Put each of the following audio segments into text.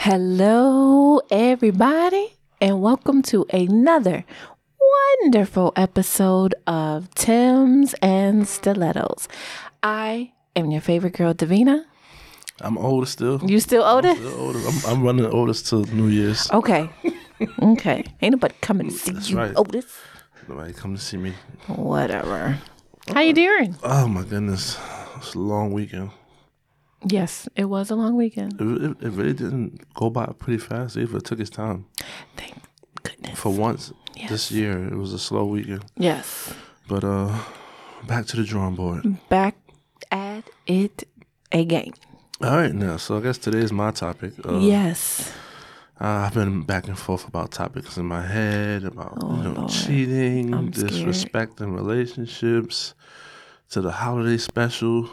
Hello, everybody, and welcome to another wonderful episode of Tim's and Stilettos. I am your favorite girl, Davina. I'm older still. You still Otis? I'm still older. I'm running Otis till New Year's. Okay. Okay. Ain't nobody coming to see That's you, right. Otis. Nobody come to see me. Whatever. How you doing? Oh my goodness, it's a long weekend. Yes, it was a long weekend. It really didn't go by pretty fast either. It took its time. Thank goodness. For once Yes. this year, it was a slow weekend. Yes. But back to the drawing board. Back at it again. All right, now, so I guess today is my topic. Yes. I've been back and forth about topics in my head about Lord. cheating, I'm scared. disrespect in relationships, to the holiday special.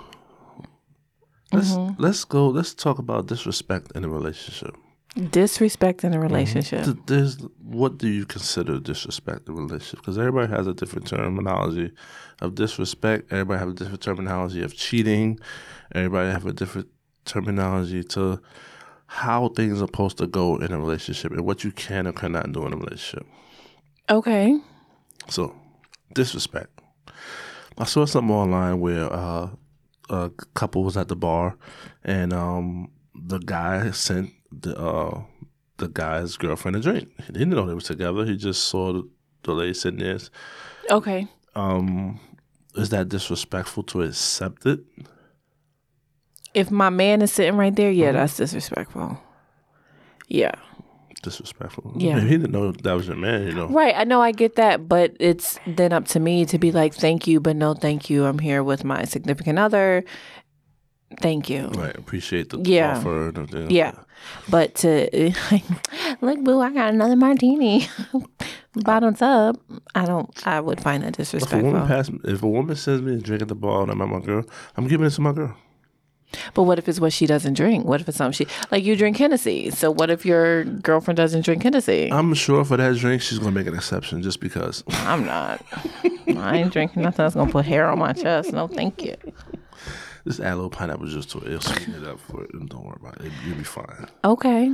Let's talk about disrespect in a relationship. Disrespect in a relationship. What do you consider disrespect in a relationship? Because everybody has a different terminology of disrespect. Everybody have a different terminology of cheating. Everybody have a different terminology to how things are supposed to go in a relationship and what you can or cannot do in a relationship. Okay. So, disrespect. I saw something online where a couple was at the bar, and the guy sent the guy's girlfriend a drink. He didn't know they were together. He just saw the lady sitting there. Okay. Is that disrespectful to accept it? If my man is sitting right there, yeah, that's disrespectful. Yeah. Disrespectful. Yeah. He didn't know that was your man, Right. I know I get that, but it's then up to me to be like, thank you, but no thank you. I'm here with my significant other. Thank you. Right. Appreciate the Yeah. offer and everything. Yeah. But to, look, boo, I got another martini. Bottoms up. I would find that disrespectful. If a woman sends me a drink at the bar and I'm at my girl, I'm giving it to my girl. But what if it's what she doesn't drink? What if it's something like you drink Hennessy? So what if your girlfriend doesn't drink Hennessy? I'm sure for that drink, she's going to make an exception just because. I'm not. I ain't drinking nothing that's going to put hair on my chest. No, thank you. Just add a little pineapple juice to it. It'll sweeten it up for it. And don't worry about it. You'll be fine. Okay.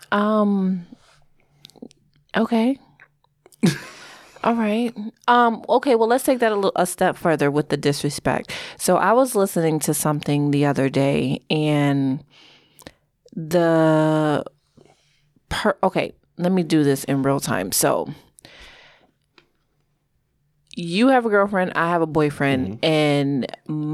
Okay. All right. Okay, well, let's take that a step further with the disrespect. So I was listening to something the other day, and okay, let me do this in real time. So you have a girlfriend, I have a boyfriend, and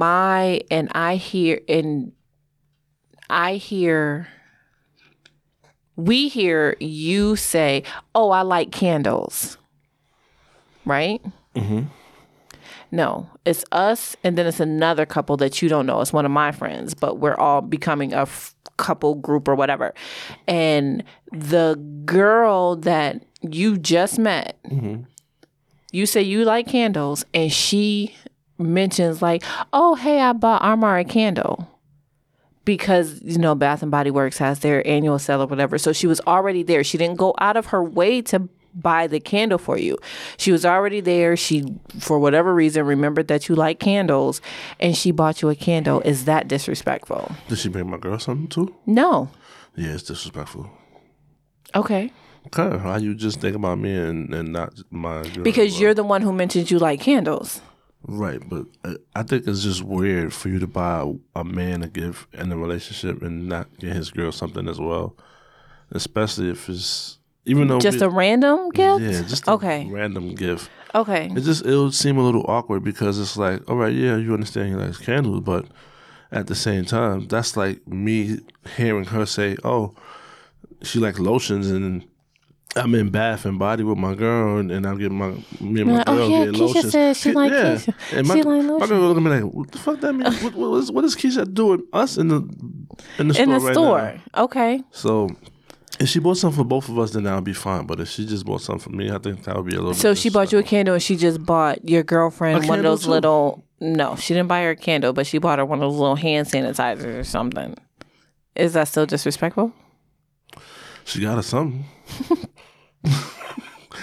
we hear you say, "Oh, I like candles." Right? Mm-hmm. No, it's us, and then it's another couple that you don't know. It's one of my friends, but we're all becoming a couple group or whatever. And the girl that you just met, you say you like candles, and she mentions like, "Oh, hey, I bought Armor a candle." Because, Bath and Body Works has their annual sale or whatever. So she was already there. She didn't go out of her way to buy the candle for you. She was already there. She, for whatever reason, remembered that you like candles, and she bought you a candle. Is that disrespectful? Did she bring my girl something too? No. Yeah, it's disrespectful. Okay. Okay, how you just think about me and not my girl? Because you're the one who mentioned you like candles. Right, but I think it's just weird for you to buy a man a gift in a relationship and not get his girl something as well, especially if it's even though just a random gift. Yeah, just a random gift. Okay, it would seem a little awkward because it's like, all right, yeah, you understand he likes candles, but at the same time, that's like me hearing her say, "Oh, she likes lotions," and I'm in Bath and Body with my girl, and I'm getting me and my girl getting lotions. Keisha said she like Keisha. And my girl look at me like, "What the fuck that mean? what does Keisha do with us in the store right now?" Okay. So if she bought something for both of us, then that would be fine. But if she just bought something for me, I think that would be a little. So she bought you a candle, and she just bought your girlfriend one of those little. No, she didn't buy her a candle, but she bought her one of those little hand sanitizers or something. Is that still disrespectful? She got her something.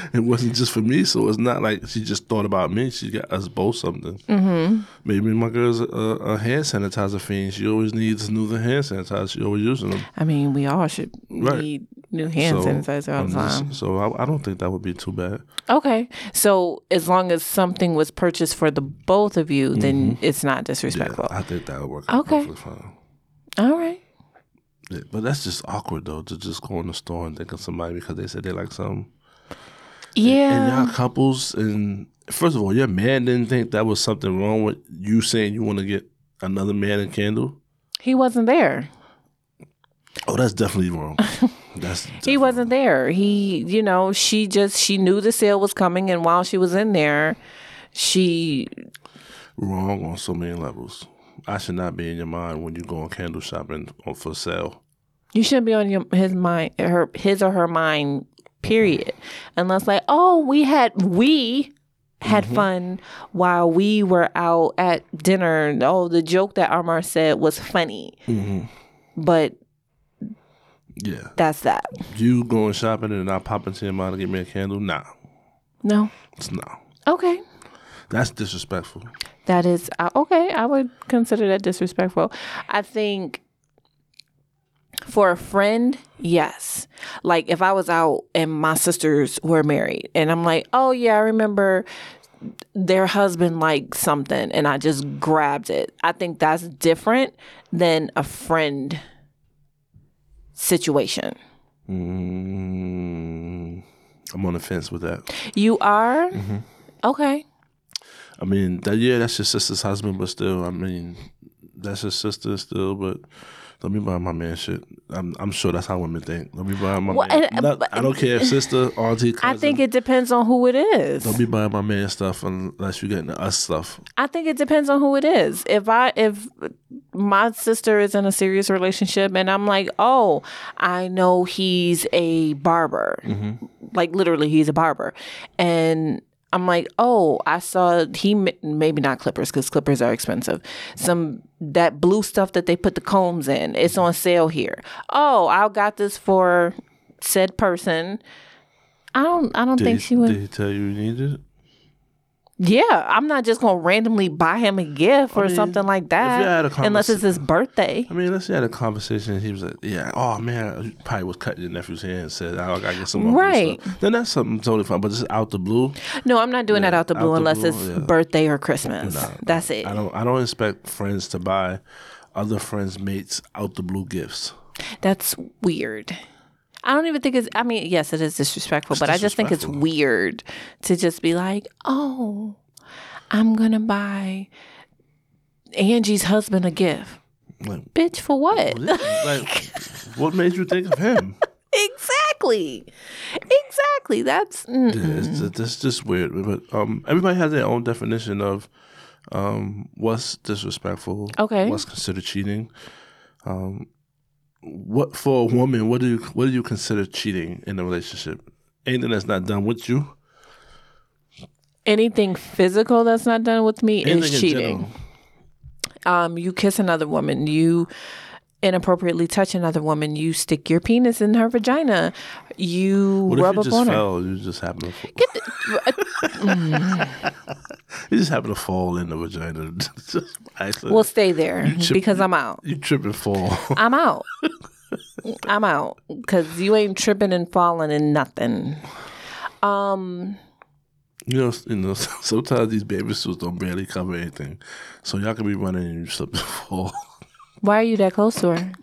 it wasn't just for me, so it's not like she just thought about me. She got us both something. Mm-hmm. Maybe my girl's a hand sanitizer fiend. She always needs new hand sanitizer. She always using them. I mean, we all should need new hand sanitizer all the time. So I don't think that would be too bad. Okay. So as long as something was purchased for the both of you, then it's not disrespectful. Yeah, I think that would work out perfectly fine. All right. Yeah, but that's just awkward, though, to just go in the store and think of somebody because they said they like something. Yeah. And y'all couples, and first of all, your man didn't think that was something wrong with you saying you want to get another man a candle? He wasn't there. Oh, that's definitely wrong. He wasn't there. He, she knew the sale was coming, and while she was in there, she... Wrong on so many levels. I should not be in your mind when you go on candle shopping or for sale. You shouldn't be on his or her mind, period. Unless like, we had fun while we were out at dinner. Oh, the joke that Amar said was funny. Mm-hmm. But yeah, that's that. You going shopping and I pop into your mind to get me a candle? Nah. No. It's no. Okay. That's disrespectful. That is, okay, I would consider that disrespectful. I think for a friend, yes. Like if I was out and my sisters were married and I'm like, oh yeah, I remember their husband liked something and I just grabbed it. I think that's different than a friend situation. I'm on the fence with that. You are? Mm-hmm. Okay. I mean, that's your sister's husband, but still, I mean, that's your sister still, but let me buy my man shit. I'm sure that's how women think. Let me buy my man. I don't care if sister, auntie, cousin. I think it depends on who it is. Don't be buying my man stuff unless you're getting us stuff. I think it depends on who it is. If my sister is in a serious relationship and I'm like, oh, I know he's a barber. Mm-hmm. Like literally he's a barber. And I'm like, oh, I saw maybe not clippers because clippers are expensive. That blue stuff that they put the combs in, it's on sale here. Oh, I got this for said person. I don't think she would. Did he tell you needed it? Yeah, I'm not just gonna randomly buy him a gift or something like that, unless it's his birthday. I mean, let's say you had a conversation and he was like, yeah, oh man, he probably was cutting your nephew's hair and said, I gotta get some more right. Stuff. Then that's something totally fine, but just out the blue. No, I'm not doing that out the blue unless it's birthday or Christmas. That's it. I don't expect friends to buy other friends' mates out the blue gifts. That's weird. I don't even think yes, it is disrespectful, but I just think it's weird to just be like, oh, I'm going to buy Angie's husband a gift. Like, bitch, for what? Like, what made you think of him? Exactly. That's it's just weird. But everybody has their own definition of what's disrespectful. Okay. What's considered cheating. What for a woman? What do you consider cheating in a relationship? Anything that's not done with you. Anything physical that's not done with me is cheating. You kiss another woman. You inappropriately touch another woman. You stick your penis in her vagina. You rub up on her. You just happen to fall. You just happen to fall in the vagina. We'll stay there because I'm out. You trip and fall. I'm out. I'm out because you ain't tripping and falling in nothing. You know, sometimes these baby suits don't barely cover anything, so y'all can be running and you slip and fall. Why are you that close to her?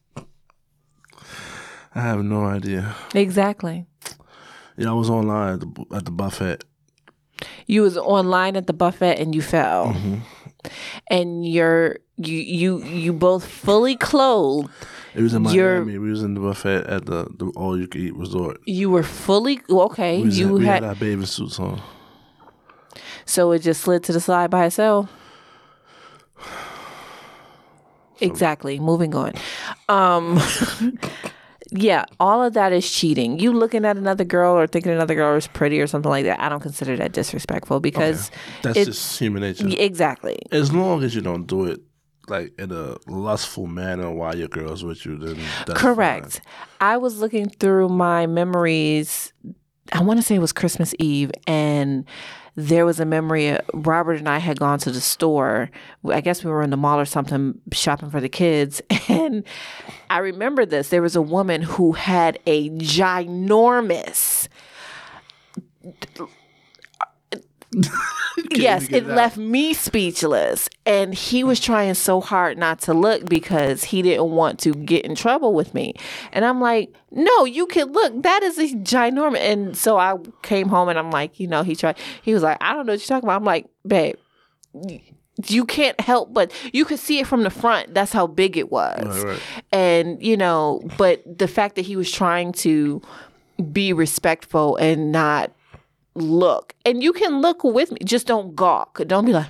I have no idea. Exactly. Yeah, I was online at the buffet. You was online at the buffet and you fell. Mm-hmm. And you both fully clothed. It was in Miami. We was in the buffet at the all you can eat resort. You were fully okay. We had our bathing suits on. So it just slid to the side by itself. Exactly. Moving on. Yeah, all of that is cheating. You looking at another girl or thinking another girl is pretty or something like that, I don't consider that disrespectful because that's just human nature. Exactly. As long as you don't do it like in a lustful manner while your girl's with you, then that's correct. Fine. I was looking through my memories I want to say it was Christmas Eve, and there was a memory. Robert and I had gone to the store. I guess we were in the mall or something shopping for the kids. And I remember this. There was a woman who had a ginormous... Yes, it left me speechless. And he was trying so hard not to look because he didn't want to get in trouble with me. And I'm like, no, you can look. That is a ginormous. And so I came home and I'm like, you know, he was like, I don't know what you're talking about. I'm like, babe, you can't help but you could see it from the front. That's how big it was. Right. And, you know, but the fact that he was trying to be respectful and not look, and you can look with me, just don't gawk. Don't be like,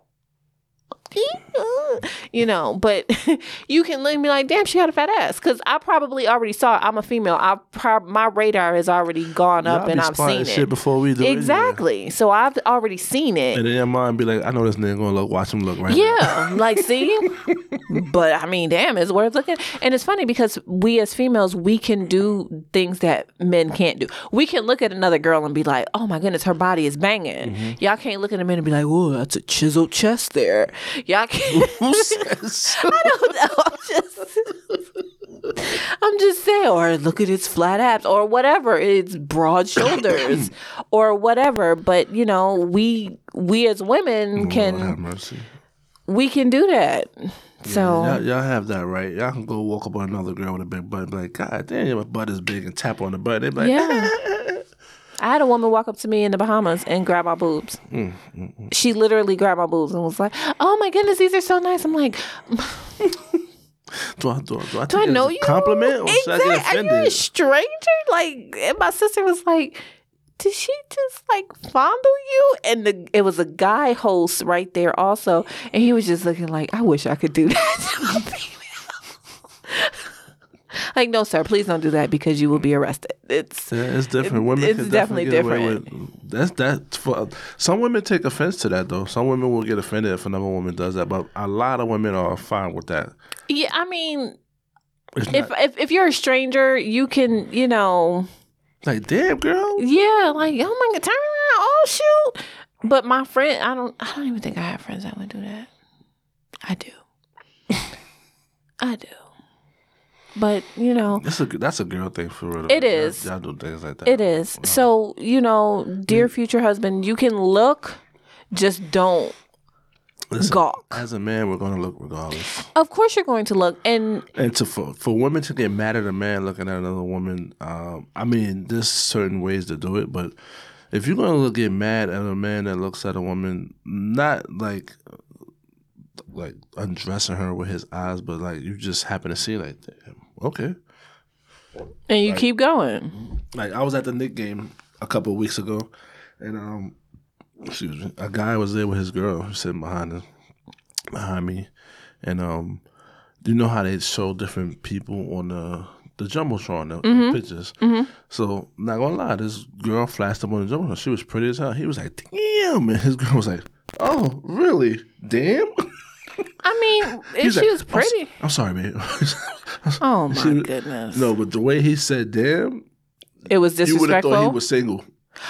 you know, but you can look and be like, damn, she had a fat ass. Because I probably already saw it. I'm a female. My radar has already gone up and I've seen it. Shit before we do exactly. Anyway. So I've already seen it. And then your mind be like, I know this nigga gonna look, watch him look right now. Like, see? But I mean, damn, it's worth looking. And it's funny because we as females, we can do things that men can't do. We can look at another girl and be like, oh my goodness, her body is banging. Mm-hmm. Y'all can't look at a man and be like, oh, that's a chiseled chest there. Y'all can't. I don't know. I'm just saying, or look at its flat abs, or whatever, its broad shoulders, or whatever. But you know, we as women can, we can do that. So yeah, y'all have that right. Y'all can go walk up on another girl with a big butt and be like, God damn, your butt is big, and tap on the butt. They be like, yeah. I had a woman walk up to me in the Bahamas and grab my boobs. She literally grabbed my boobs and was like, oh my goodness, these are so nice. I'm like, do I know you? Compliment? Or should I get offended? Are you a stranger? Like, and my sister was like, did she just like fondle you? And it was a guy host right there also. And he was just looking like, I wish I could do that to a female. Like, no, sir, please don't do that because you will be arrested. It's different. Women can definitely different. That's for some women take offense to that though. Some women will get offended if another woman does that, but a lot of women are fine with that. Yeah, I mean, if you're a stranger, you can, you know, like, damn, girl. Yeah, like, oh my God, turn around, oh shoot. But my friend, I don't even think I have friends that would do that. I do. I do. But, you know. That's a girl thing for real. It is. Y'all do things like that. It is. Wow. So, you know, dear future husband, you can look, just don't gawk. As a man, we're going to look regardless. Of course you're going to look. And for women to get mad at a man looking at another woman, I mean, there's certain ways to do it. But if you're going to get mad at a man that looks at a woman, not like undressing her with his eyes, but like you just happen to see like, damn, okay. And you keep going. Like I was at the Knicks game a couple of weeks ago, and excuse me, a guy was there with his girl sitting behind me, and you know how they show different people on the Jumbotron, the pictures. Mm-hmm. So not gonna lie, this girl flashed up on the Jumbotron. She was pretty as hell. He was like, damn, and his girl was like, oh, really? Damn. I mean, if she was pretty. I'm sorry, man. Oh, my goodness. No, but the way he said damn. It was disrespectful? You would have thought he was single.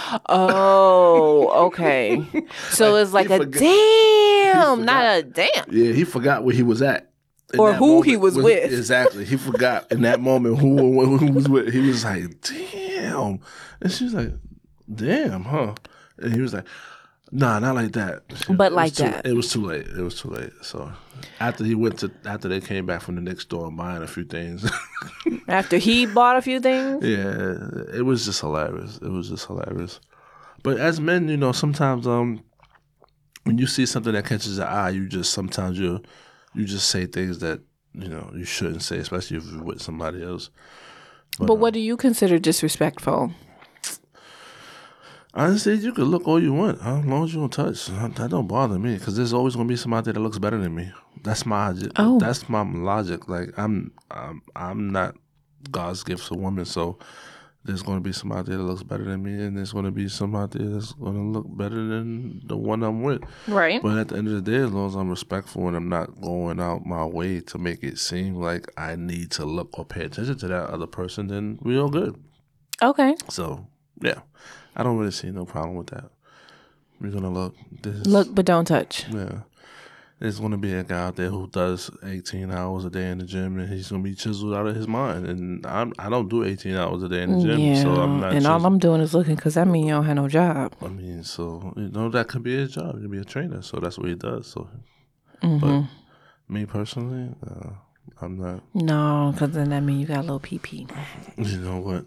Oh, okay. So it's like a damn, not a damn. Yeah, he forgot where he was at. Or who he was with. Exactly. He forgot in that moment who was with. He was like, damn. And she was like, damn, huh? And he was like, nah, not like that. But like that. It was too late. So after they came back from the Knicks store buying a few things. After he bought a few things? Yeah. It was just hilarious. But as men, you know, sometimes when you see something that catches your eye, you just say things that, you know, you shouldn't say, especially if you're with somebody else. But what do you consider disrespectful? Honestly, you can look all you want, as long as you don't touch. That don't bother me, because there's always gonna be somebody that looks better than me. That's my logic. Like I'm not God's gift to woman, so there's gonna be somebody that looks better than me, and there's gonna be somebody that's gonna look better than the one I'm with. Right. But at the end of the day, as long as I'm respectful and I'm not going out my way to make it seem like I need to look or pay attention to that other person, then we all good. Okay. So. Yeah, I don't really see no problem with that. We're gonna look. Look, but don't touch. Yeah. There's going to be a guy out there who does 18 hours a day in the gym, and he's going to be chiseled out of his mind. And I don't do 18 hours a day in the gym, so I'm not. And all I'm doing is looking because that means you don't have no job. I mean, so that could be his job. He could be a trainer, so that's what he does. So, but me personally, I'm not. No, because then that means you got a little pee. You know what?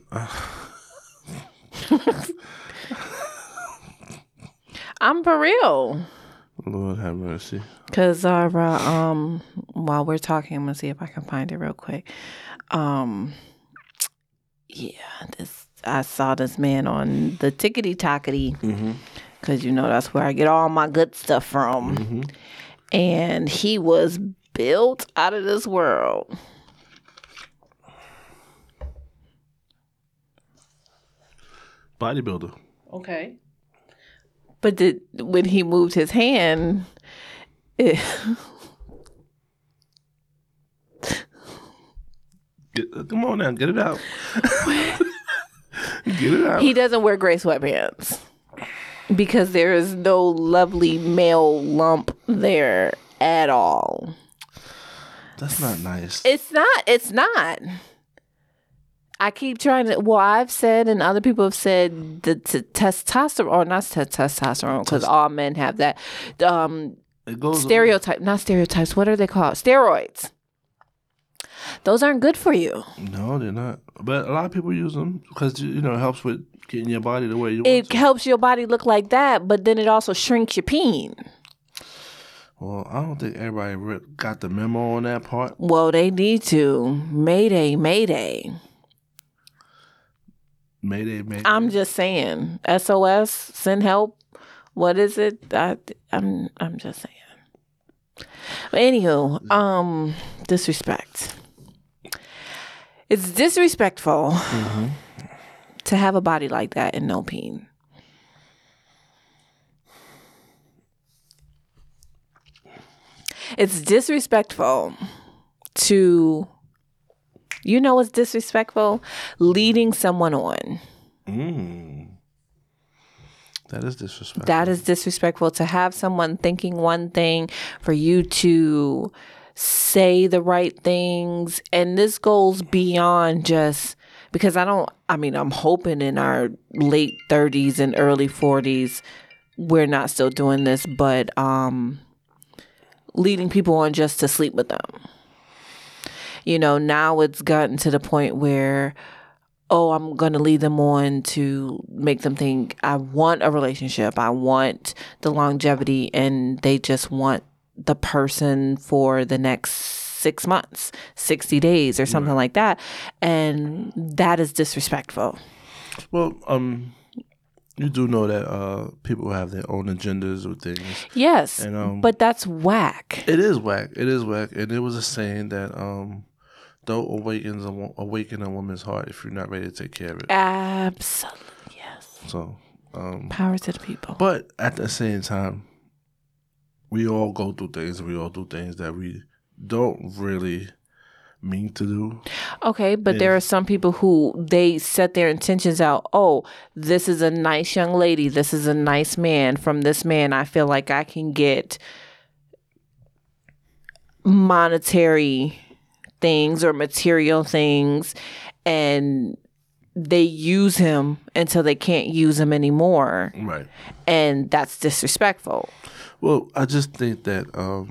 I'm for real. Lord have mercy. Because while we're talking, I'm gonna see if I can find it real quick. I saw this man on the Tickety Tockety, because that's where I get all my good stuff from, and he was built out of this world. Bodybuilder. Okay. But when he moved his hand, come on now, get it out. Get it out. He doesn't wear gray sweatpants because there is no lovely male lump there at all. That's not nice. It's not. I keep trying to. Well, I've said, and other people have said, the testosterone, or not testosterone, because all men have that. It goes stereotype, not stereotypes. What are they called? Steroids. Those aren't good for you. No, they're not. But a lot of people use them because it helps with getting your body the way you want it. It helps your body look like that, but then it also shrinks your peen. Well, I don't think everybody got the memo on that part. Well, they need to. Mayday, mayday. Mayday. I'm just saying. SOS, send help. What is it? I'm just saying. But anywho, disrespect. It's disrespectful to have a body like that and no peen. It's disrespectful to... what's disrespectful? Leading someone on. That is disrespectful. That is disrespectful to have someone thinking one thing, for you to say the right things. And this goes beyond just because I'm hoping in our late 30s and early 40s, we're not still doing this, but leading people on just to sleep with them. Now it's gotten to the point where, I'm going to lead them on to make them think I want a relationship. I want the longevity, and they just want the person for the next 6 months, 60 days or something like that. And that is disrespectful. Well, you do know that people have their own agendas with things. Yes, and, but that's whack. It is whack. And it was a saying that don't awaken a woman's heart if you're not ready to take care of it. Absolutely, yes. So, power to the people. But at the same time, we all go through things, and we all do things that we don't really mean to do. Okay, but there are some people who they set their intentions out. Oh, this is a nice young lady. This is a nice man. From this man, I feel like I can get monetary things or material things, and they use him until they can't use him anymore. Right. And that's disrespectful. Well, I just think that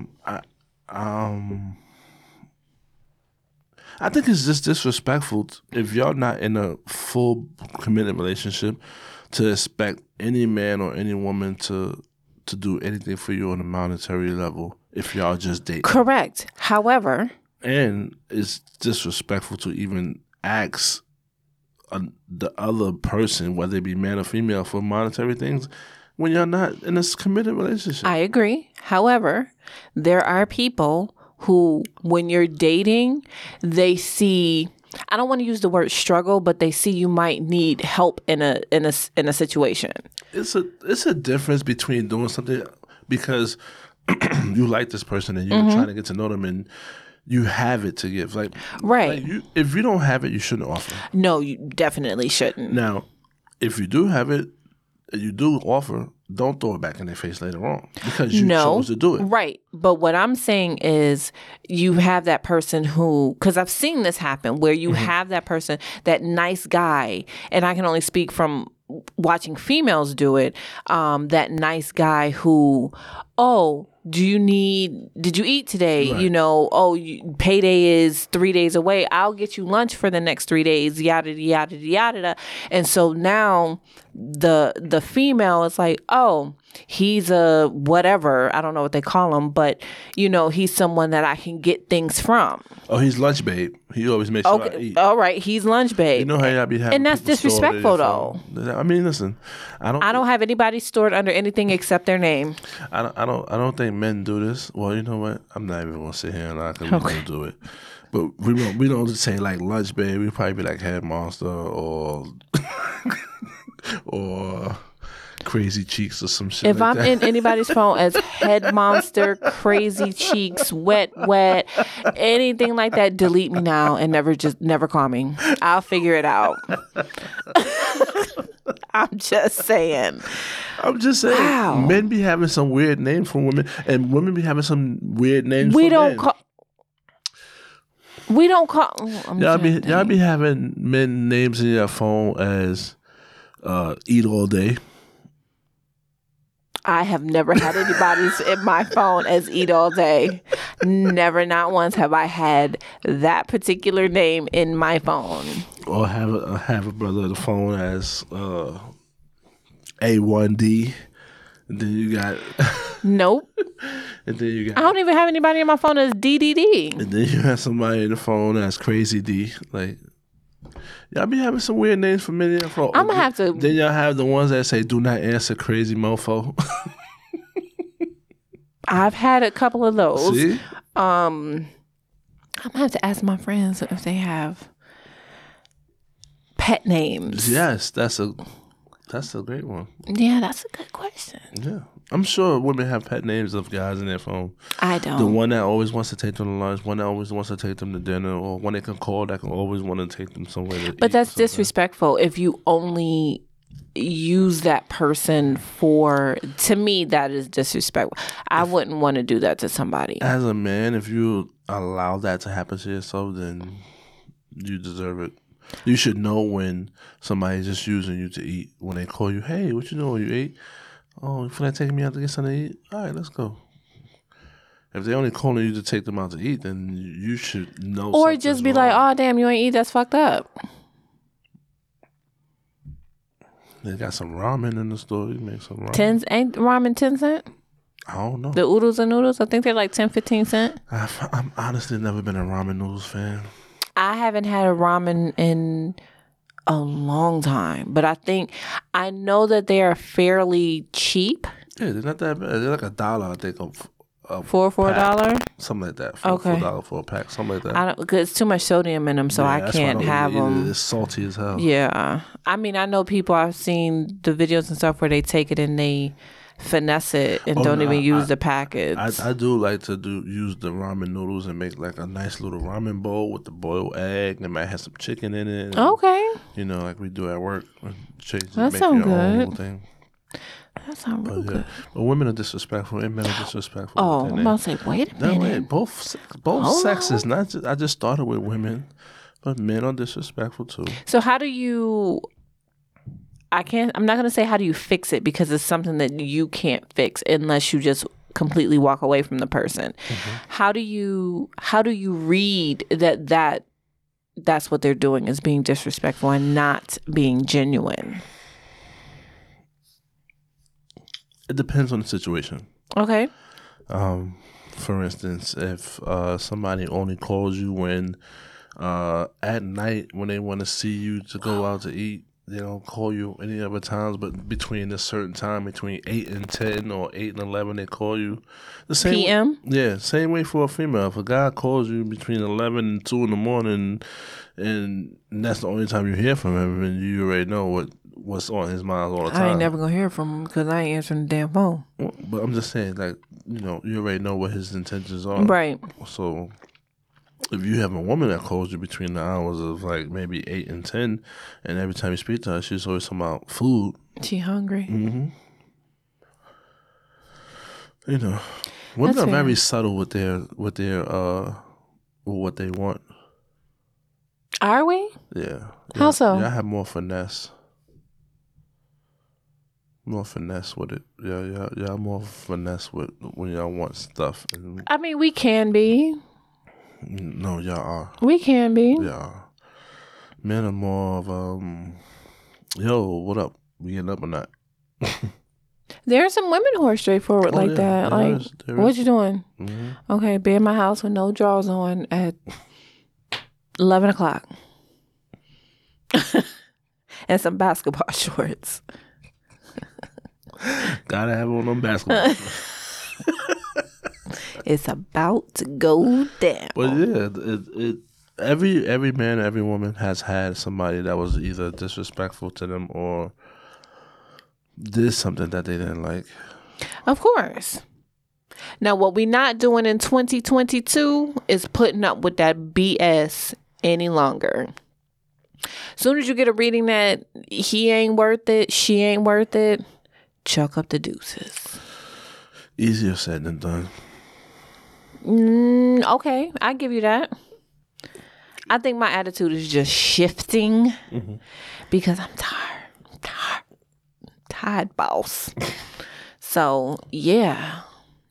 I think it's just disrespectful if y'all not in a full committed relationship to expect any man or any woman to do anything for you on a monetary level if y'all just date. Correct. However, and it's disrespectful to even ask the other person, whether it be man or female, for monetary things when you're not in a committed relationship. I agree. However, there are people who, when you're dating, they see, I don't want to use the word struggle, but they see you might need help in a situation. It's a difference between doing something because you like this person and you're trying to get to know them and you have it to give. Like, right. If you don't have it, you shouldn't offer. No, you definitely shouldn't. Now, if you do have it, you do offer, don't throw it back in their face later on because you chose to do it. Right. But what I'm saying is you have that person who, because I've seen this happen where you have that person, that nice guy, and I can only speak from watching females do it, that nice guy who, did you eat today? Right. Payday is 3 days away. I'll get you lunch for the next 3 days, yada, yada, yada. And so now the female is like, he's a whatever. I don't know what they call him, but, he's someone that I can get things from. Oh, he's lunch babe. He always makes sure I eat. All right, he's lunch babe. You know how y'all be having, and that's disrespectful, though. I mean, listen, I don't have anybody stored under anything except their name. I don't think men do this. Well, you know what? I'm not even gonna sit here and lie because we don't do it. But we don't say like lunch babe. We probably be like head monster or or crazy cheeks or some shit. If I'm in anybody's phone as head monster, crazy cheeks, wet, anything like that, delete me now and never call me. I'll figure it out. I'm just saying. Wow. Men be having some weird names for women, and women be having some weird names for men. We don't call. Y'all be having men names in your phone as eat all day. I have never had anybody's in my phone as eat all day. Never, not once have I had that particular name in my phone. Or have a brother on the phone as A1D. And then you got nope. And then you got I don't even have anybody in my phone as DDD. And then you have somebody in the phone as Crazy D. Like, y'all be having some weird names for men in your phone. I'm gonna have to. Then y'all have the ones that say "Do not answer, crazy mofo." I've had a couple of those. See? I'm gonna have to ask my friends if they have pet names. Yes, that's a great one. Yeah, that's a good question. Yeah. I'm sure women have pet names of guys in their phone. I don't. The one that always wants to take them to lunch, one that always wants to take them to dinner, or one they can call that can always want to take them somewhere to eat. But that's disrespectful if you only use that person for, to me, that is disrespectful. I wouldn't want to do that to somebody. As a man, if you allow that to happen to yourself, then you deserve it. You should know when somebody's just using you to eat. When they call you, hey, what you doing? You ate? Oh, you feel like taking me out to get something to eat? All right, let's go. If they only calling you to take them out to eat, then you should know. Or just be like, oh, damn, you ain't eat. That's fucked up. They got some ramen in the store. You make some ramen. Ain't ramen 10 cents? I don't know. The oodles and noodles, I think they're like 10, 15 cents. I'm honestly never been a ramen noodles fan. I haven't had a ramen in a long time, but I know that they are fairly cheap. Yeah, they're not that bad. They're like $1, I think, for $4? Something like that. Okay. $4 for a pack, something like that. Because it's too much sodium in them, so I can't have them. It's salty as hell. Yeah. I mean, I know people, I've seen the videos and stuff where they take it and they finesse it and don't even use the packets. I do like to use the ramen noodles and make like a nice little ramen bowl with the boiled egg. They might have some chicken in it. Okay. Like we do at work. That sounds good. That sounds real good. But women are disrespectful and men are disrespectful. Oh, I'm about to say, wait a minute. No, wait, both sexes. Not just, I just started with women, but men are disrespectful too. So how do you... I'm not going to say how do you fix it because it's something that you can't fix unless you just completely walk away from the person. Mm-hmm. How do you read that's what they're doing is being disrespectful and not being genuine? It depends on the situation. Okay. For instance, if somebody only calls you when at night when they want to see you to go out to eat, they don't call you any other times, but between a certain time, between 8 and 10 or 8 and 11, they call you. The same PM? Yeah, same way for a female. If a guy calls you between 11 and 2 in the morning, and that's the only time you hear from him, and you already know what's on his mind all the time. I ain't never going to hear from him because I ain't answering the damn phone. Well, but I'm just saying, like, you already know what his intentions are. Right. So if you have a woman that calls you between the hours of like maybe 8 and 10, and every time you speak to her, she's always talking about food. She hungry. Mm-hmm. You know, women are very subtle with what they want. Are we? Yeah. How so? Yeah, I have more finesse. More finesse with it. Yeah, more finesse with when y'all want stuff. And I mean, we can be. no, y'all are. We can be. Yeah. Men are more of yo, what up? We getting up or not? There are some women who are straightforward like that. Like, what you doing? Mm-hmm. Okay, be in my house with no drawers on at 11 o'clock. And some basketball shorts. Gotta have on them basketball. It's about to go down. But yeah, every man, every woman has had somebody that was either disrespectful to them or did something that they didn't like. Of course. Now, what we not doing in 2022 is putting up with that BS any longer. Soon as you get a reading that he ain't worth it, she ain't worth it, chuck up the deuces. Easier said than done. Okay, I give you that. I think my attitude is just shifting because I'm tired, boss. So yeah.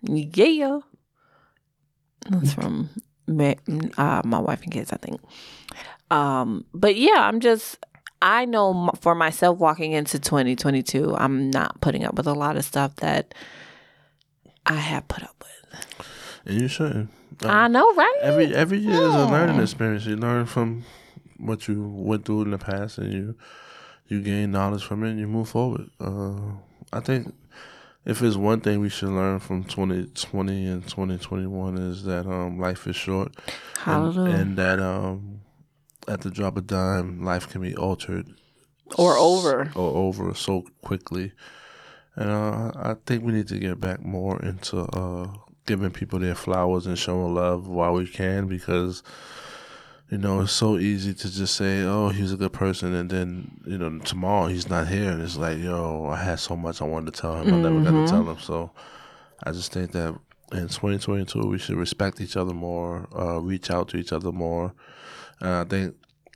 That's from my wife and kids, I think. But yeah, I know for myself walking into 2022, I'm not putting up with a lot of stuff that I have put up with. And you shouldn't. I know, right? Every year is a learning experience. You learn from what you went through in the past, and you gain knowledge from it, and you move forward. I think if there's one thing we should learn from 2020 and 2021 is that life is short, and that at the drop of a dime, life can be altered or over so quickly. And I think we need to get back more into giving people their flowers and showing love while we can, because it's so easy to just say, oh, he's a good person, and then tomorrow he's not here, and it's like, yo, I had so much I wanted to tell him, I never got to tell him. So I just think that in 2022 we should respect each other more, reach out to each other more. And I think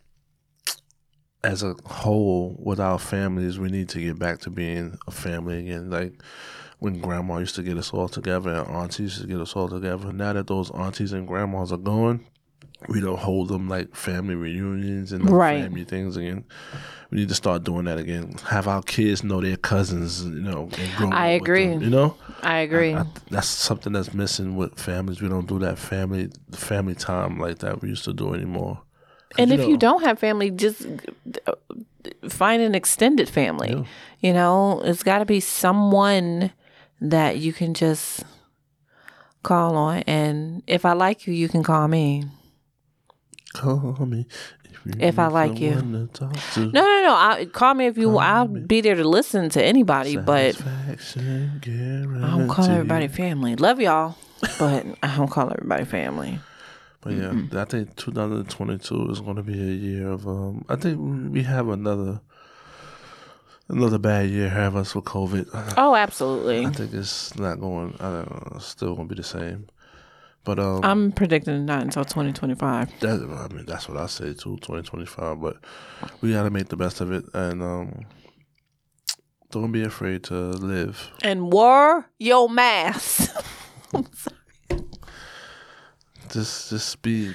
as a whole, with our families, we need to get back to being a family again. Like when grandma used to get us all together and aunties used to get us all together. Now that those aunties and grandmas are gone, we don't hold them like family reunions and family things again. We need to start doing that again. Have our kids know their cousins, and grow I agree. With them, I agree. That's something that's missing with families. We don't do that family time like that we used to do anymore. And if you don't have family, just find an extended family. Yeah. It's got to be someone that you can just call on. And if I like you, you can call me. Call me if I like you. No. Call me if you. I'll be there to listen to anybody, but I don't call everybody family. Love y'all, but I don't call everybody family. But yeah, I think 2022 is going to be a year of. I think we have another bad year ahead of us with COVID. Oh, absolutely. I think it's not going. I don't know. It's still going to be the same. But I'm predicting not until 2025. That's what I say too, 2025. But we got to make the best of it, and don't be afraid to live. And wear your mask. I'm sorry. Just be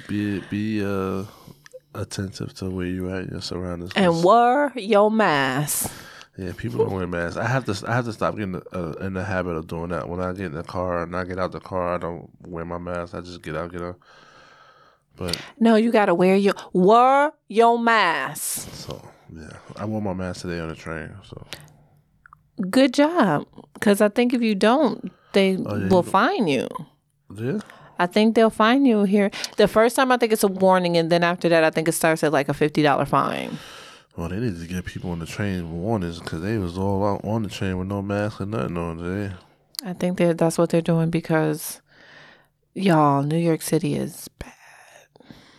attentive to where you at, your surroundings. And wear your mask. Yeah, people don't wear masks. I have to stop getting in the habit of doing that. When I get in the car and I get out the car, I don't wear my mask. I just get out. But no, you gotta wear your mask. So yeah, I wore my mask today on the train. So good job, because I think if you don't, they will fine you. Yeah. I think they'll fine you here. The first time I think it's a warning, and then after that I think it starts at like a $50 fine. Well, they need to give people on the train warnings because they was all out on the train with no mask or nothing on today. I think that's what they're doing because, y'all, New York City is bad.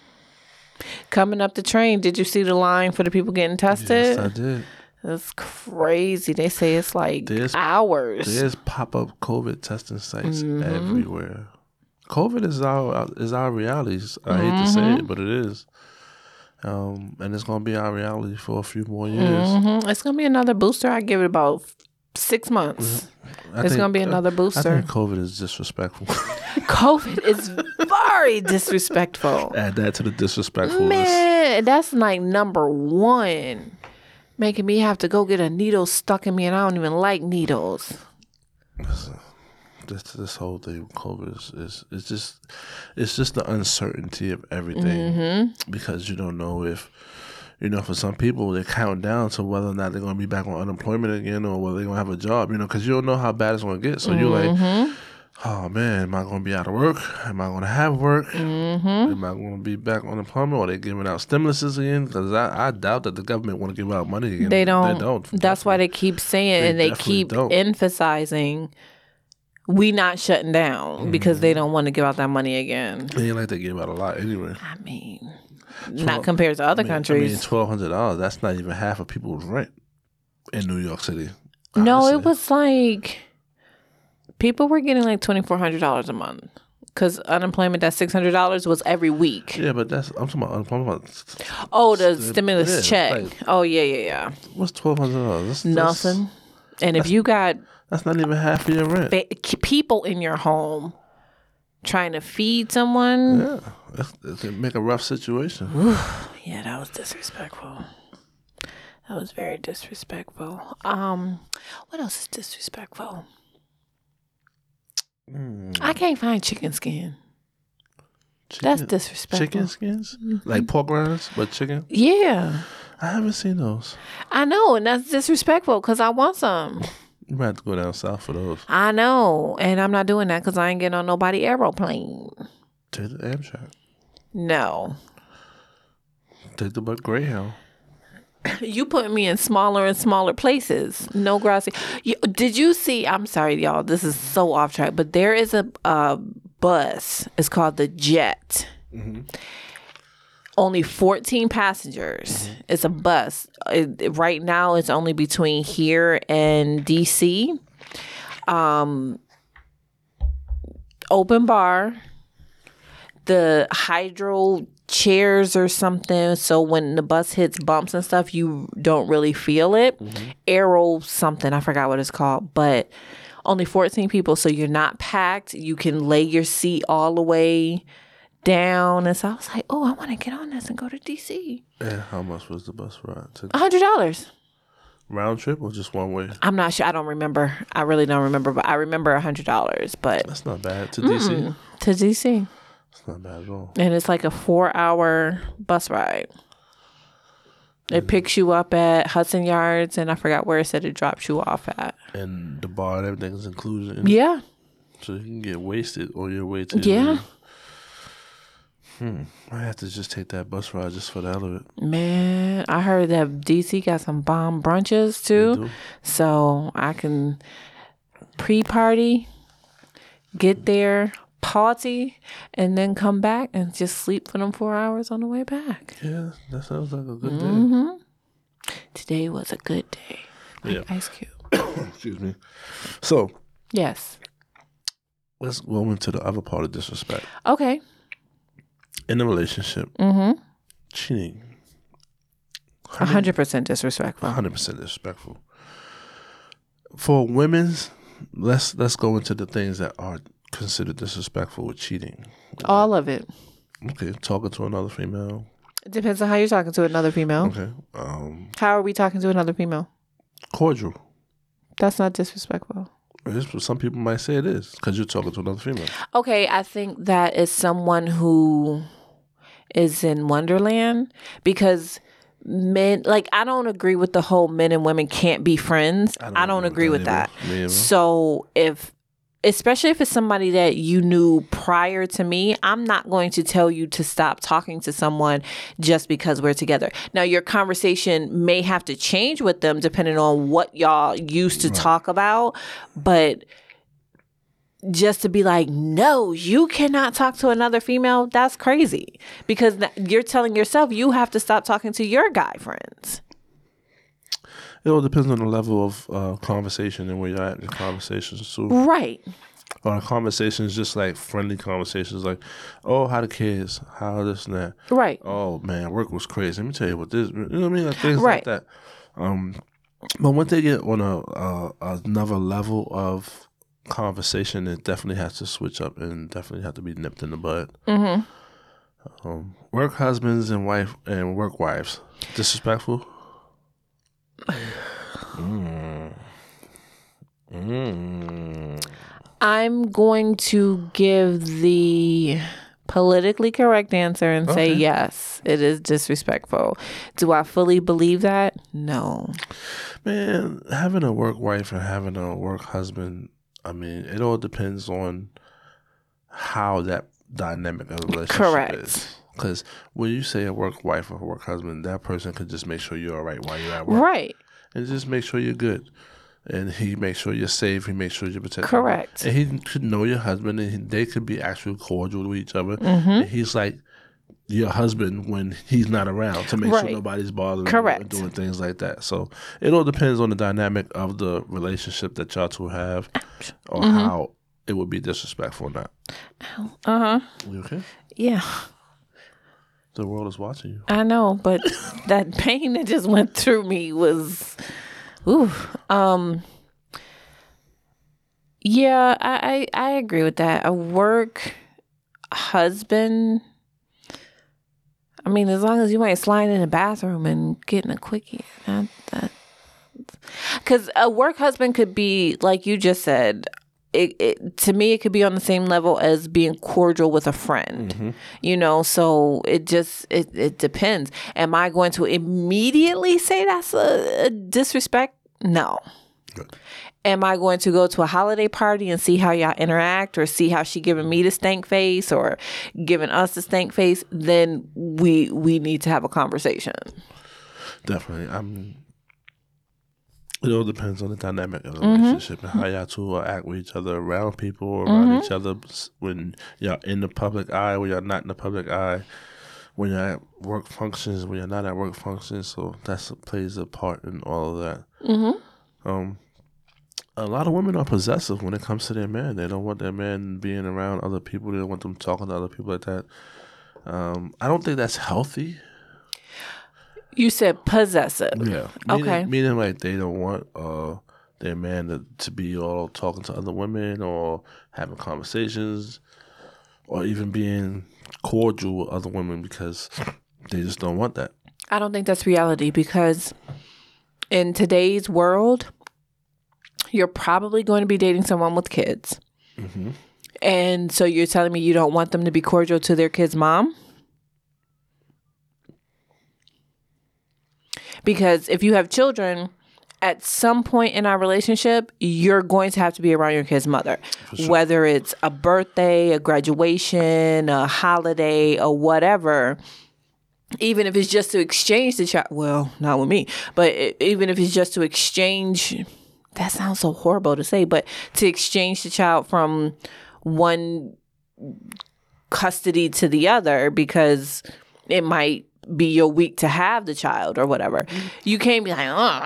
Coming up the train, did you see the line for the people getting tested? Yes, I did. That's crazy. They say it's like hours. There's pop-up COVID testing sites everywhere. COVID is our reality. I hate to say it, but it is. And it's going to be our reality for a few more years. It's going to be another booster. I give it about 6 months. It's going to be another booster. I think COVID is disrespectful. COVID is very disrespectful. Add that to the disrespectfulness. Man, that's like number one. Making me have to go get a needle stuck in me, and I don't even like needles. This whole thing with COVID is just the uncertainty of everything, because you don't know if, for some people they count down to whether or not they're going to be back on unemployment again, or whether they're going to have a job, because you don't know how bad it's going to get. So you're like, oh man, am I going to be out of work? Am I going to have work? Am I going to be back on unemployment? Or are they giving out stimuluses again? Because I doubt that the government want to give out money again. They don't. That's why they keep saying, and they keep emphasizing, we not shutting down, because they don't want to give out that money again. It ain't like they give out a lot anyway. I mean, not compared to other countries. $1,200, that's not even half of people's rent in New York City. Honestly. No, it was like, people were getting like $2,400 a month. Because unemployment, that $600 was every week. Yeah, but I'm talking about unemployment. Oh, the stimulus check. Like, oh, yeah. What's $1,200? Nothing. And if you got... That's not even half of your rent. People in your home trying to feed someone. Yeah, it can make a rough situation. Yeah, that was disrespectful. That was very disrespectful. What else is disrespectful? I can't find chicken skin. That's disrespectful. Chicken skins? Like pork rinds, but chicken? Yeah. I haven't seen those. I know, and that's disrespectful because I want some. You might have to go down south for those. I know, and I'm not doing that because I ain't getting on nobody aeroplane. Take the Amtrak. No. Take the Greyhound. You put me in smaller and smaller places. No grassy. Did you see? I'm sorry, y'all. This is so off track, but there is a bus. It's called the Jet. Only 14 passengers. It's a bus. Right now, it's only between here and DC. Open bar. The hydro chairs or something, so when the bus hits bumps and stuff, you don't really feel it. Aero something, I forgot what it's called, but only 14 people, so you're not packed. You can lay your seat all the way down, and so I was like, oh, I want to get on this and go to DC. And how much was the bus ride? $100. Round trip or just one way? I'm not sure. I don't remember. I really don't remember, but I remember $100. But that's not bad to DC. To DC. It's not bad at all. And it's like a 4-hour bus ride. It picks you up at Hudson Yards, and I forgot where it said it drops you off at. And the bar and everything is included. Yeah. So you can get wasted on your way to your I have to just take that bus ride just for the hell of it. Man, I heard that DC got some bomb brunches too. So I can pre-party, get there, party, and then come back and just sleep for them 4 hours on the way back. Yeah, that sounds like a good day. Today was a good day. Like Ice Cube. Excuse me. So. Yes. Let's go into the other part of disrespect. Okay. In a relationship, cheating. 100% disrespectful. 100% disrespectful. For women's, let's go into the things that are considered disrespectful with cheating. All of it. Okay, talking to another female. It depends on how you're talking to another female. Okay. How are we talking to another female? Cordial. That's not disrespectful. Some people might say it is because you're talking to another female. Okay, I think that is someone who is in Wonderland, because men, like, I don't agree with the whole men and women can't be friends. I don't agree with that. So especially if it's somebody that you knew prior to me, I'm not going to tell you to stop talking to someone just because we're together. Now, your conversation may have to change with them depending on what y'all used to talk about, but just to be like, no, you cannot talk to another female, that's crazy. Because you're telling yourself you have to stop talking to your guy friends. It all depends on the level of conversation and where you're at in the conversations too. Right. Or the conversations just like friendly conversations like, oh, how the kids, how this and that. Right. Oh man, work was crazy. Let me tell you what this, you know what I mean? Like things Right. like that. But when they get on another level of conversation, it definitely has to switch up and definitely have to be nipped in the bud. Work husbands and work wives, disrespectful. I'm going to give the politically correct answer and say yes, it is disrespectful. Do I fully believe that? No. Man, having a work wife and having a work husband, I mean, it all depends on how that dynamic of the relationship is. Because when you say a work wife or a work husband, that person could just make sure you're all right while you're at work. Right. And just make sure you're good. And he makes sure you're safe. He makes sure you're protected. Correct. And he could know your husband, and they could be actually cordial to each other. And he's like your husband when he's not around to make sure nobody's bothering you and doing things like that. So it all depends on the dynamic of the relationship that y'all two have or how it would be disrespectful or not. You okay? Yeah. The world is watching you. I know, but that pain that just went through me was, ooh. Yeah, I agree with that. A work husband, I mean, as long as you ain't sliding in the bathroom and getting a quickie, because a work husband could be, like you just said, to me, it could be on the same level as being cordial with a friend, you know, so it depends. Am I going to immediately say that's a disrespect? No. Good. Am I going to go to a holiday party and see how y'all interact or see how she giving me the stank face or giving us the stank face? Then we need to have a conversation. Definitely. It all depends on the dynamic of the relationship and how y'all two act with each other around people, around each other when y'all in the public eye, when y'all not in the public eye, when you're at work functions, when you're not at work functions. So that plays a part in all of that. A lot of women are possessive when it comes to their man. They don't want their man being around other people. They don't want them talking to other people like that. I don't think that's healthy. You said possessive. Yeah. Meaning like they don't want their man to be all talking to other women or having conversations or even being cordial with other women because they just don't want that. I don't think that's reality because in today's world, you're probably going to be dating someone with kids. And so you're telling me you don't want them to be cordial to their kid's mom? Because if you have children, at some point in our relationship, you're going to have to be around your kid's mother. Sure. Whether it's a birthday, a graduation, a holiday, or whatever. Even if it's just to exchange the child. Well, not with me. But even if it's just to exchange, that sounds so horrible to say, but to exchange the child from one custody to the other because it might be your week to have the child or whatever. You can't be like,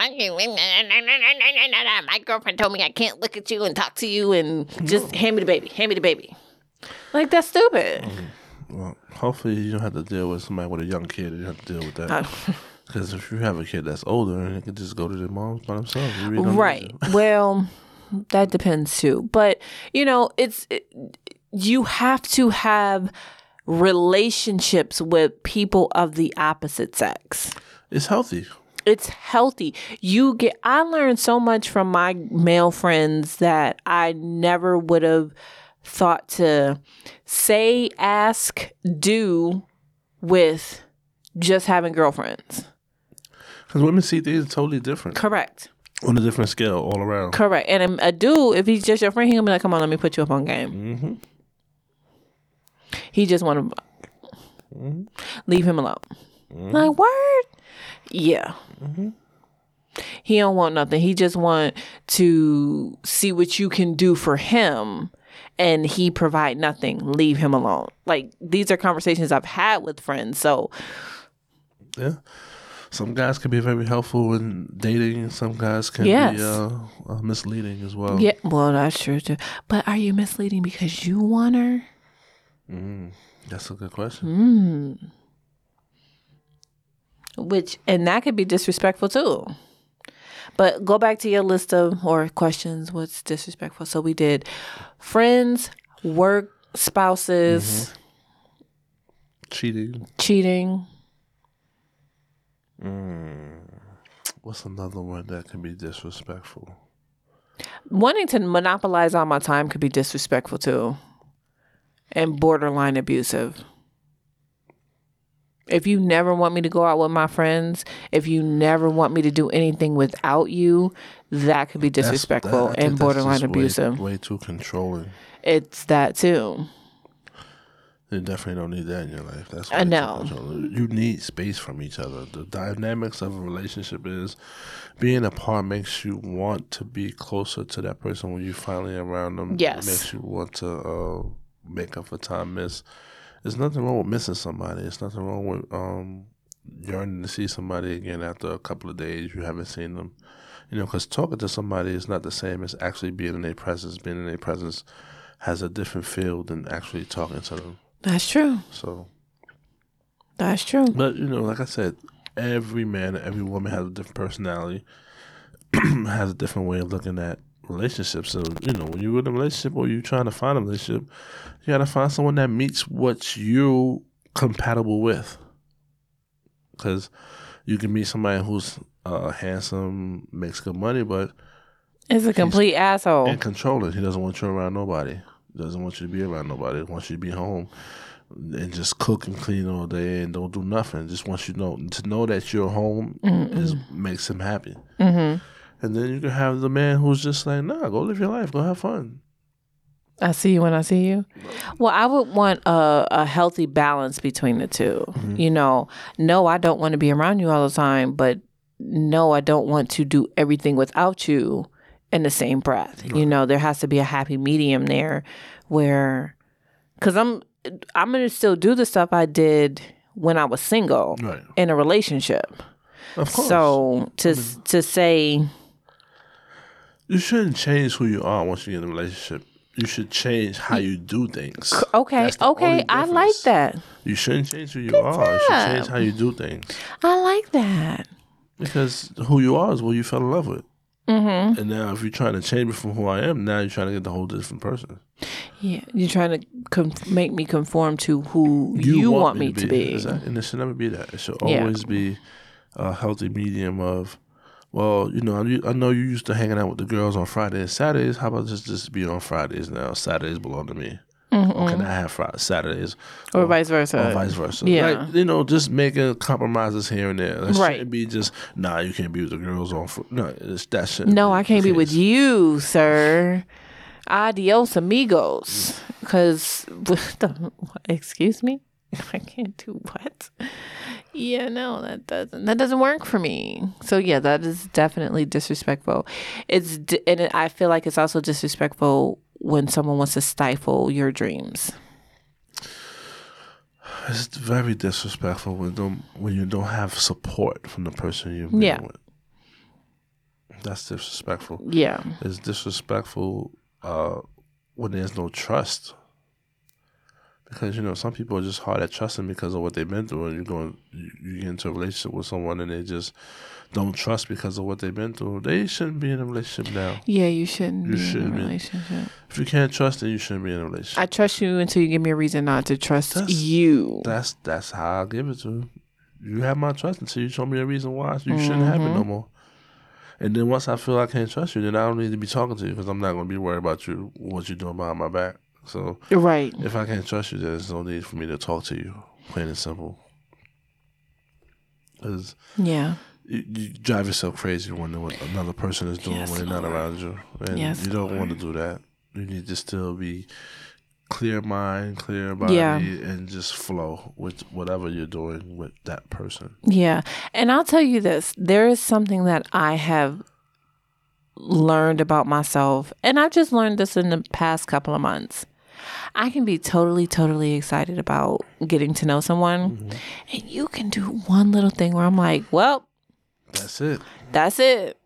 my girlfriend told me I can't look at you and talk to you and just hand me the baby. Like, that's stupid. Well, hopefully you don't have to deal with somebody with a young kid. You have to deal with that. Because if you have a kid that's older, they can just go to their moms by themselves. Right. Well, that depends too. But, you know, you have to have relationships with people of the opposite sex. It's healthy. It's healthy. I learned so much from my male friends that I never would have thought to say, ask, do with just having girlfriends. Because women see things totally different. Correct. On a different scale all around. Correct. And a dude, if he's just your friend, he'll be like, come on, let me put you up on game. He just want to leave him alone. Like, word? Yeah. He don't want nothing. He just want to see what you can do for him and he provide nothing, leave him alone. Like, these are conversations I've had with friends. So yeah, some guys can be very helpful in dating. Some guys can be misleading as well. Yeah, well, that's true too. But are you misleading because you want her? That's a good question. And that could be disrespectful too. But go back to your list of or questions. What's disrespectful? So we did friends, work, spouses, cheating. What's another one that can be disrespectful? Wanting to monopolize all my time could be disrespectful too, and borderline abusive. If you never want me to go out with my friends, if you never want me to do anything without you, that could be disrespectful and borderline abusive. Way too controlling. It's that too. You definitely don't need that in your life. That's I know. You need space from each other. The dynamics of a relationship is being apart makes you want to be closer to that person when you finally around them. Yes. It makes you want to make up for time missed. There's nothing wrong with missing somebody. There's nothing wrong with yearning to see somebody again after a couple of days you haven't seen them. Because talking to somebody is not the same as actually being in their presence. Being in their presence has a different feel than actually talking to them. That's true. So. That's true. But, like I said, every man, every woman has a different personality, has a different way of looking at relationships. So, when you're in a relationship or you're trying to find a relationship, you got to find someone that meets what you're compatible with. Because you can meet somebody who's handsome, makes good money, but is a complete asshole. And controlling. He doesn't want you around nobody. He doesn't want you to be around nobody. He wants you to be home and just cook and clean all day and don't do nothing. Just wants you to know that you're home makes him happy. Mm-hmm. And then you can have the man who's just like, nah, go live your life. Go have fun. I see you when I see you. Well, I would want a healthy balance between the two. Mm-hmm. No, I don't want to be around you all the time, but no, I don't want to do everything without you in the same breath. Right. There has to be a happy medium there where, because I'm going to still do the stuff I did when I was single in a relationship. Of course. So to say, you shouldn't change who you are once you get in a relationship. You should change how you do things. Okay, I like that. You shouldn't change who you are. You should change how you do things. I like that. Because who you are is what you fell in love with. Mm-hmm. And now if you're trying to change me from who I am, now you're trying to get the whole different person. Yeah, you're trying to make me conform to who you want me to be. Exactly. And it should never be that. It should always be a healthy medium of, well, I know you used to hanging out with the girls on Fridays and Saturdays. How about just be on Fridays now? Saturdays belong to me. Mm-hmm. Or can I have Saturdays? Or vice versa. Or vice versa. Yeah. Like, just making compromises here and there. That shouldn't be just, you can't be with the girls on No, that shouldn't I can't be with you, sir. Adios, amigos. Because, excuse me? I can't do what? Yeah, no, that doesn't work for me. So yeah, that is definitely disrespectful. And I feel like it's also disrespectful when someone wants to stifle your dreams. It's very disrespectful when you don't have support from the person you're being with. That's disrespectful. Yeah, it's disrespectful when there's no trust. Because, some people are just hard at trusting because of what they've been through. And you get into a relationship with someone and they just don't trust because of what they've been through. They shouldn't be in a relationship now. Yeah, you shouldn't be in a relationship. If you can't trust, then you shouldn't be in a relationship. I trust you until you give me a reason not to trust you. That's how I give it to you. You have my trust until you show me a reason why you shouldn't have it no more. And then once I feel I can't trust you, then I don't need to be talking to you because I'm not going to be worried about what you're doing behind my back. So if I can't trust you, there's no need for me to talk to you, plain and simple. Because you drive yourself crazy wondering what another person is doing when they're not around you. And you don't want to do that. You need to still be clear mind, clear body, and just flow with whatever you're doing with that person. Yeah. And I'll tell you this. There is something that I have learned about myself, and I've just learned this in the past couple of months. I can be totally, totally excited about getting to know someone, and you can do one little thing where I'm like, well, That's it. that's it.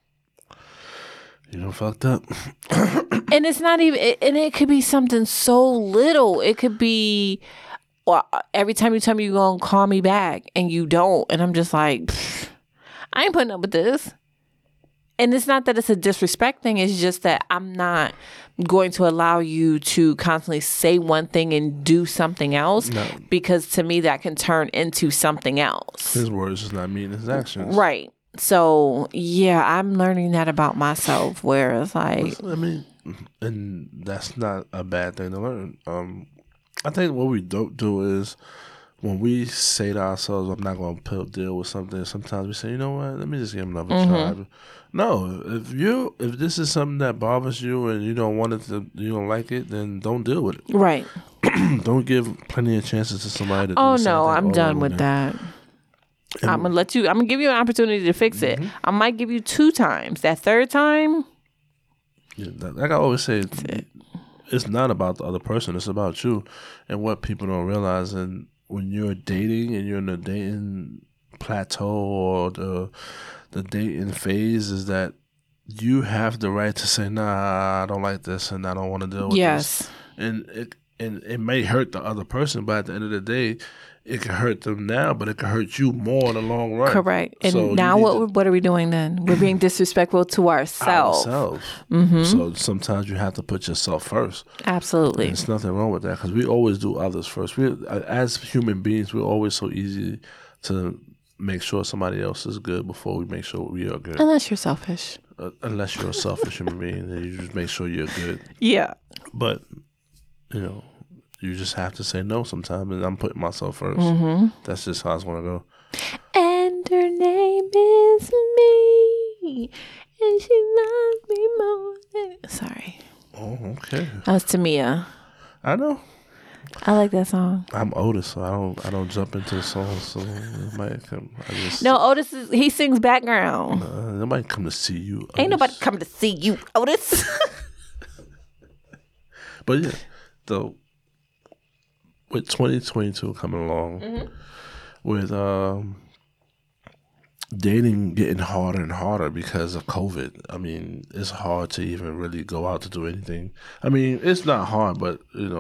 You done fucked up. And it's not even, and it could be something so little. It could be, well, every time you tell me you're going to call me back and you don't. And I'm just like, I ain't putting up with this. And it's not that it's a disrespect thing. It's just that I'm not going to allow you to constantly say one thing and do something else. No. Because to me, that can turn into something else. His words does not mean his actions. Right. So, yeah, I'm learning that about myself, where it's like, I mean, and that's not a bad thing to learn. I think what we don't do is when we say to ourselves, I'm not going to deal with something, sometimes we say, you know what, let me just give him another try. No, if this is something that bothers you and you don't want it to, you don't like it, then don't deal with it. right. Don't give plenty of chances to somebody to do Oh, the same no, thing I'm over done and with over that. I'm going to give you an opportunity to fix it. I might give you 2 times. That third time, Yeah, like I always say, it's not about the other person. It's about you. And what people don't realize, and when you're dating and you're in a dating plateau or the dating phase, is that you have the right to say, nah, I don't like this and I don't want to deal with this. And it may hurt the other person, but at the end of the day, it can hurt them now, but it can hurt you more in the long run. correct. And So now you need what are we doing then? We're being disrespectful to ourselves. So sometimes you have to put yourself first. Absolutely. There's nothing wrong with that because we always do others first. We, as human beings, we're always so easy to make sure somebody else is good before we make sure we are good. Unless you're selfish. Unless you're a selfish human being, then you just make sure you're good. Yeah. But, you just have to say no sometimes, and I'm putting myself first. That's just how it's going to go. And her name is me, and she loves me more than... Sorry. Oh, okay. That was Tamia. I know. I like that song. I'm Otis, so I don't jump into the song. So it might come. No, Otis he sings background. Nobody come to see you. Otis. Ain't nobody coming to see you, Otis. But yeah, though, with 2022 coming along, with dating getting harder and harder because of COVID. I mean, it's hard to even really go out to do anything. I mean, it's not hard, but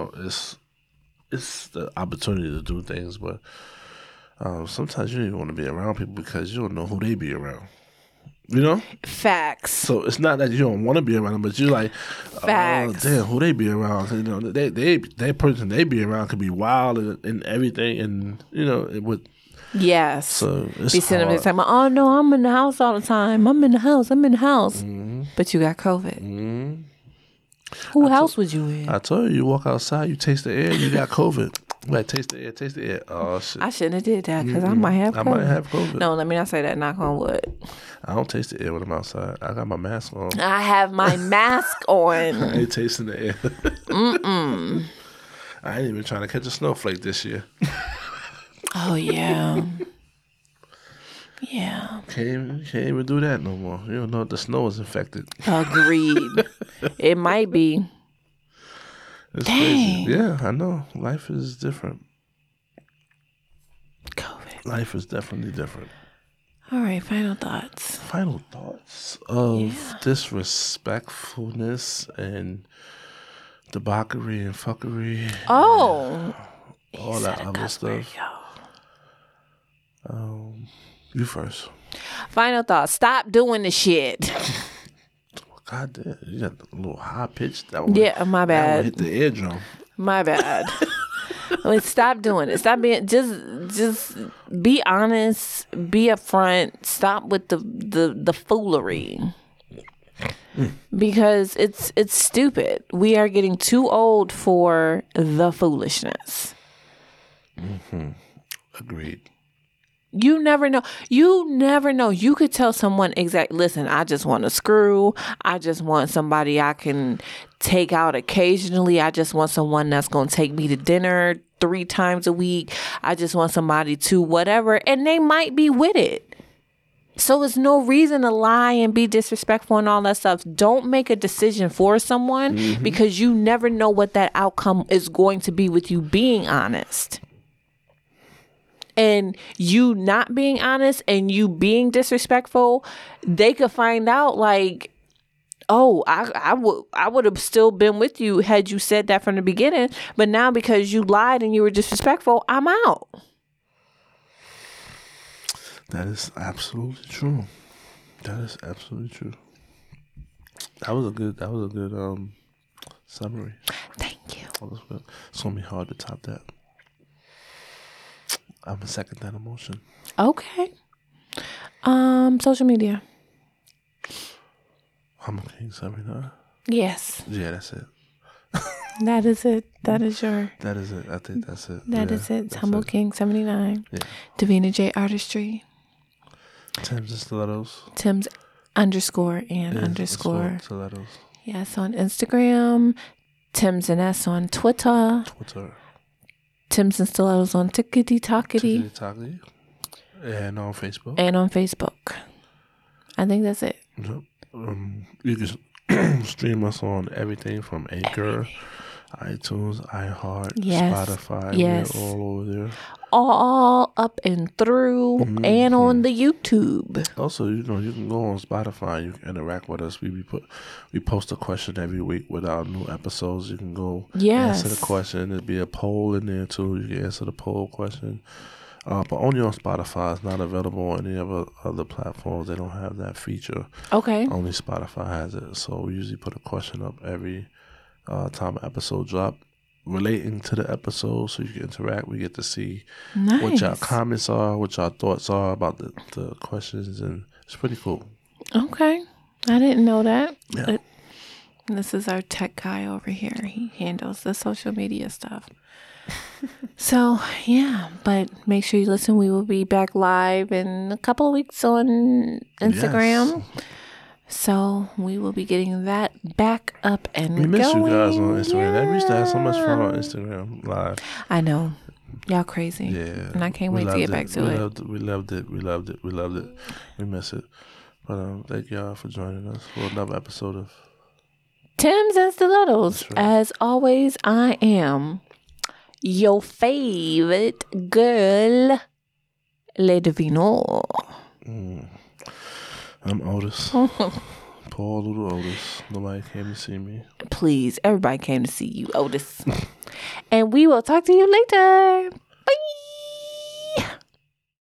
it's the opportunity to do things. But sometimes you don't even want to be around people because you don't know who they be around. You know? Facts. So it's not that you don't want to be around them, but you're like, Facts. Damn, who they be around? 'Cause, they person they be around could be wild and everything, and it would. Yes. So it's be sitting there hard. saying, "Oh no, I'm in the house all the time. I'm in the house. But you got COVID. Who else was you in? I told you walk outside, you taste the air, you got COVID. Like, taste the air. Oh, shit. I shouldn't have did that because I might have COVID. I might have COVID. No, let me not say that. Knock on wood. I don't taste the air when I'm outside. I got my mask on. I have my mask on. I ain't tasting the air. I ain't even trying to catch a snowflake this year. Oh, yeah. Yeah. Can't even do that no more. You don't know if the snow is infected. Agreed. It might be. It's Dang. crazy. Yeah, I know. Life is different. COVID. Life is definitely different. All right, final thoughts. Final thoughts of disrespectfulness and debauchery and fuckery. Oh. All that other stuff. You first. Final thoughts. Stop doing the shit. God damn, you got a little high pitched. Yeah, my bad. Hit the eardrum. My bad. Stop doing it. Stop being just be honest, be upfront, stop with the foolery. Because it's stupid. We are getting too old for the foolishness. Agreed. You never know. You could tell someone listen, I just want to screw. I just want somebody I can take out occasionally. I just want someone that's going to take me to dinner 3 times a week. I just want somebody to whatever. And they might be with it. So there's no reason to lie and be disrespectful and all that stuff. Don't make a decision for someone because you never know what that outcome is going to be with you being honest. And you not being honest and you being disrespectful, they could find out like, oh, I would have still been with you had you said that from the beginning. But now because you lied and you were disrespectful, I'm out. That is absolutely true. That is absolutely true. That was a good summary. Thank you. That was good. It's gonna be hard to top that. I'm gonna second that emotion. Okay. Social media. Humble King 79. Yes. Yeah, that's it. That is it. That is your. That is it. I think that's it. That is it. It's Humble King 79. Yeah. Davina J Artistry. Tim's and Stilettos. Tim's _ and _ Stilettos. Yes, on Instagram. Tim's and S on Twitter. Tim's and Stilettos on Tickety Tockety. And on Facebook. I think that's it. Yep. You can stream us on everything from Anchor, iTunes, iHeart, Spotify. Yes. We're all over there. All up and through and on the YouTube. Also, you can go on Spotify. You can interact with us. We post a question every week with our new episodes. You can go answer the question. There'll be a poll in there too. You can answer the poll question. But only on Spotify. It's not available on any other platforms. They don't have that feature. Okay. Only Spotify has it. So we usually put a question up every time an episode drop relating to the episode, so you can interact. We get to see what y'all comments are, what y'all thoughts are about the questions, and it's pretty cool. Okay. I didn't know that. Yeah. But this is our tech guy over here. He handles the social media stuff. So, yeah, but make sure you listen. We will be back live in a couple of weeks on Instagram. Yes. So we will be getting that back up and going. We miss you guys on Instagram. We used to have so much fun on Instagram live. I know. Y'all crazy. Yeah. And I can't wait to get back to it. We loved it. We miss it. But thank y'all for joining us for another episode of Tim's and Stilettos. Right. As always, I am your favorite girl, Le Divino. I'm Otis. Poor little Otis. Nobody came to see me. Please, everybody came to see you, Otis. And we will talk to you later.